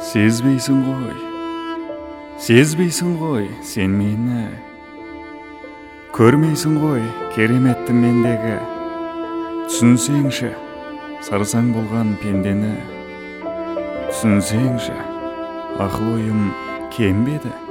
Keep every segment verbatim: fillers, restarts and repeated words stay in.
Сезбейсің ғой, сезбейсің ғой сен мені, көрмейсің ғой кереметті мендегі. Түсінсеңші, сарсаң болған пендені, түсінсеңші, ақыл ойым кем бе еді?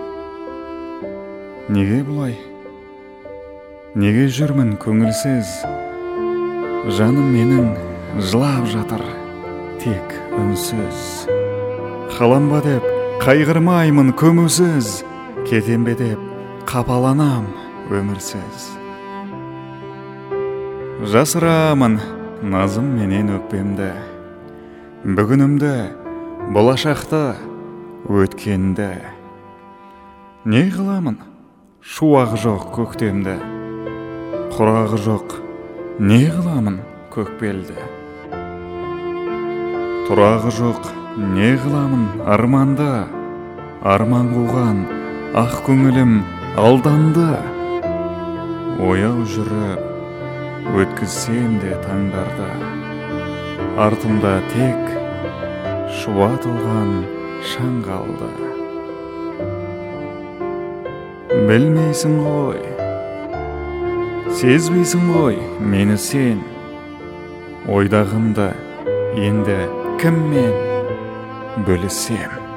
Неге бұлай? Неге жүрмін көңілсіз? Жаным менің жылап жатыр, тек үнсіз. Қаланба деп қайғырмаймын көмусіз, кетем бе деп қапаланам өмірсіз. Жасырамын назым менен өкпемді, бүгінімді, болашақты, өткенді. Не қыламын? Шуағы жоқ көктемді, құрағы жоқ, не қыламын көкбелді? Тұрағы жоқ, не қыламын арманды, арман қуған ақ көңілім алданды. Ояу жүріп, өткізсем де таңдарды, артымда тек шуатылған шаң қалды. Білмейсің ғой, сезбейсің ғой мені сен, ойдағымды енді кіммен бөлісем?